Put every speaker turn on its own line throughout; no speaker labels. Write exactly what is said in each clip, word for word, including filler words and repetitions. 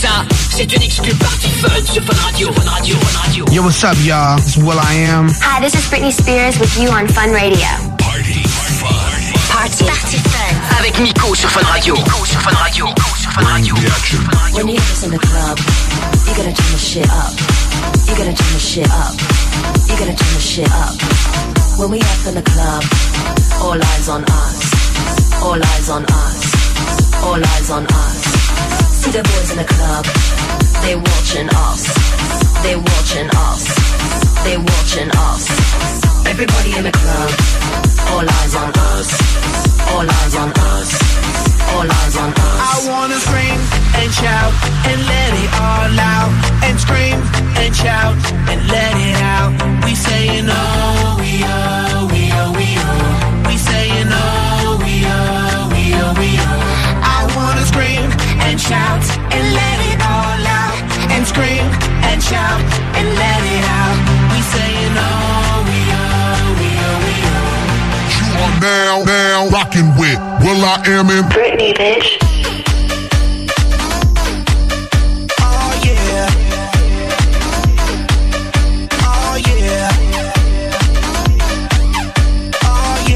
ça, c'est une exclu party fun sur Fun Radio, Fun Radio, Fun Radio.
Yo, what's up, y'all? It's Will I Am.
Hi, this is Britney Spears with you on Fun Radio.
Party fun. Party, party fun. Avec Nico sur Fun Radio. Nico sur Fun Radio. Nico sur Fun Radio.
When you have in the club, you gotta turn the shit up. You gotta turn the shit up. You gotta turn the shit up. When we up in the club, all eyes on us. All eyes on us. All eyes on us. See the boys in the club, they watching us. They watching us. They watching us. Everybody in the club, all eyes on us. All eyes on us. All eyes on us.
I wanna scream and shout and let it all out. And scream and shout and let it out. We saying oh, we oh, we oh, we oh. We saying oh, we oh, we oh, we oh. I wanna scream and shout and let it all out. And scream and shout and let it out. We saying oh, we oh, we oh, we oh.
You are now, now rocking with Will I Am in
Britney, bitch.
Oh yeah. Oh yeah. Oh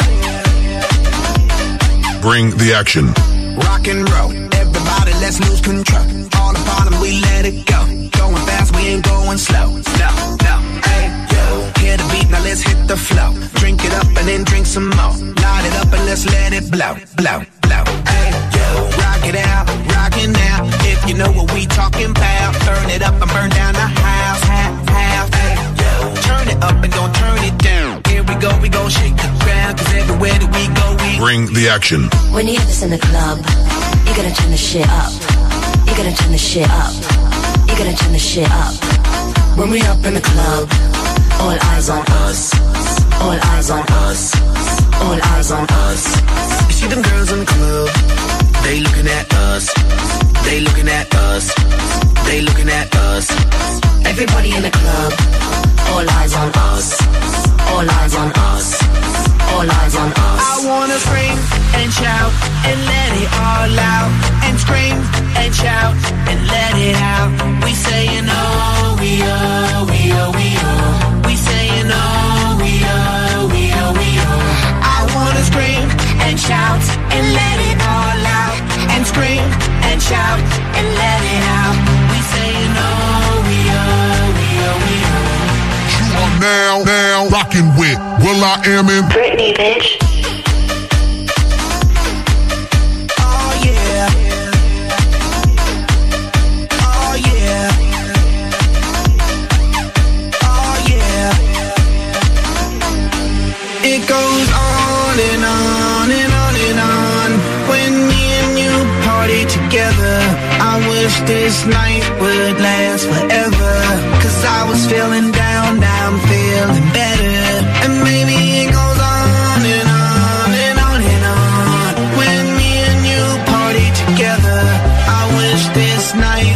yeah.
Bring the action.
Rock and roll, everybody let's lose control. All the bottom we let it go. Going fast, we ain't going slow. No, no, hey, yo. Hear the beat, now let's hit the flow. Drink it up and then drink some more. Light it up and let's let it blow, blow, blow. Hey, yo. Rock it out, rock it now. If you know what we talking about, turn it up and burn down the house, half, half. Hey, yo. Turn it up and don't turn it down. Here we go, we gon' shake the ground. Cause everywhere that we go, we
Bring the action.
When you have this in the club, you gotta turn the shit up. You gotta turn the shit up. You gotta turn the shit up. When we up in the club, all eyes on us. All eyes on us. All eyes on us.
You see them girls in the club, they looking at us. They looking at us. They looking at us.
Everybody in the club, all eyes on us. All eyes on us. All eyes on us.
I wanna scream and shout and let it all out. And scream and shout and let it out. We saying oh, we oh, we oh, we oh. We saying oh, we oh, we oh, we oh. I wanna scream and shout and let it all out. And scream and shout and let it out. We saying oh, we oh, we oh, we oh.
You are now, now rocking with Will I Am in
Britney, bitch.
Oh yeah. Oh yeah. Oh yeah. It goes on and on and on and on. When me and you party together, I wish this night would last forever. Cause I was feeling down, now I'm feeling better. And maybe it goes on and on and on and on. When me and you party together, I wish this night